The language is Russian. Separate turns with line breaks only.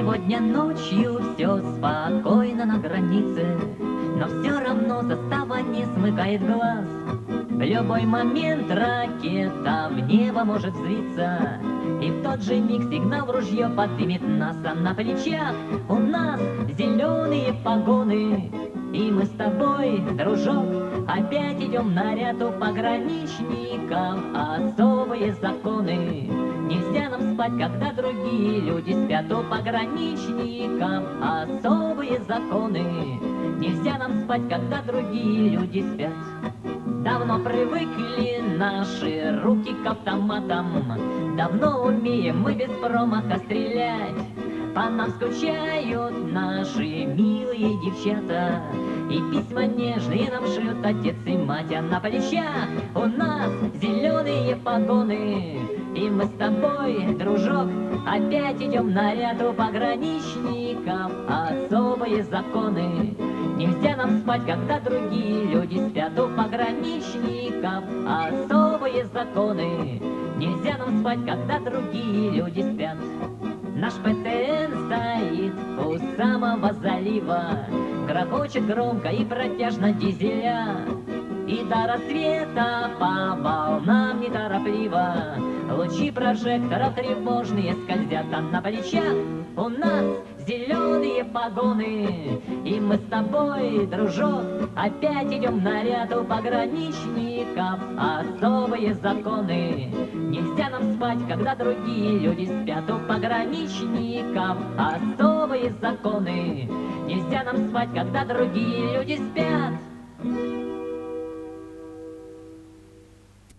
Сегодня ночью все спокойно на границе, но все равно застава не смыкает глаз. В любой момент ракета в небо может взвиться, и в тот же миг сигнал в ружье поднимет нас. А на плечах у нас зеленые погоны, и мы с тобой, дружок, опять идем на ряд у пограничников. Особые законы. Нельзя нам спать, когда другие люди спят. У пограничников особые законы. Нельзя нам спать, когда другие люди спят. Давно привыкли наши руки к автоматам, давно умеем мы без промаха стрелять. По нам скучают наши милые девчата, и письма нежные нам шлют отец и мать. А на плечах у нас зеленые погоны, и мы с тобой, дружок, опять идем на ряд у пограничников. Особые законы. Нельзя нам спать, когда другие люди спят. У пограничников особые законы. Нельзя нам спать, когда другие люди спят. Наш ПТН стоит у самого залива, грохочет громко и протяжно дизеля, и до рассвета по волнам неторопливо лучи прожекторов тревожные скользят. А на плечах у нас зеленые погоны, и мы с тобой, дружок, опять идем на ряд у пограничников. Особые законы. Нельзя нам спать, когда другие люди спят. У пограничников особые законы. Нельзя нам спать, когда другие люди спят.